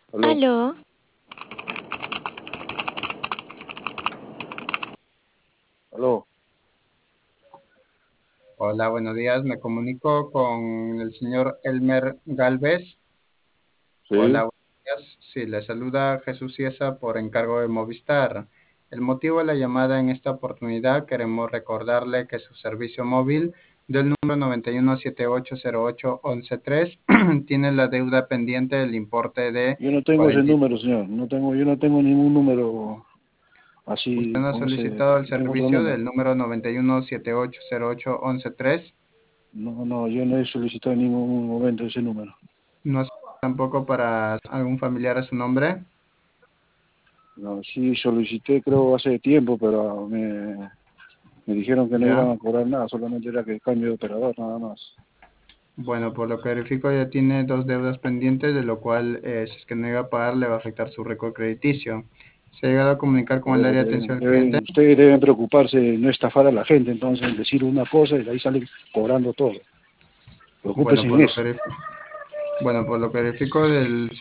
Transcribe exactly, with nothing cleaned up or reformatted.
Aló, Aló, aló, Hola, buenos días. Me comunico con el señor Elmer Galvez. Hola, sí, buenos días. Sí, le saluda Jesús Ciesa por encargo de Movistar. El motivo de la llamada en esta oportunidad, queremos recordarle que su servicio móvil del número nueve uno siete ocho cero ocho uno uno tres tiene la deuda pendiente del importe de yo no tengo ese cuarenta. número, señor, no tengo, yo no tengo ningún número Usted así no ha con ese, solicitado el yo tengo otro servicio del número. número nueve uno siete ocho cero ocho uno uno tres. No, no, yo no he solicitado en ningún momento ese número. No sé tampoco para algún familiar a su nombre. No, sí solicité creo hace tiempo, pero me, me dijeron que no iban ¿Ya? a cobrar nada, solamente era que cambio de operador, nada más. Bueno, por lo que verifico ya tiene dos deudas pendientes, de lo cual eh, si es que no iba a pagar le va a afectar su récord crediticio. ¿Se ha llegado a comunicar con Por el eso área que de atención al cliente? deben, ustedes deben preocuparse de no estafar a la gente, entonces decir una cosa y de ahí salen cobrando todo. Bueno, Preocúpense por en lo eso. que, verif- bueno, por lo que verifico del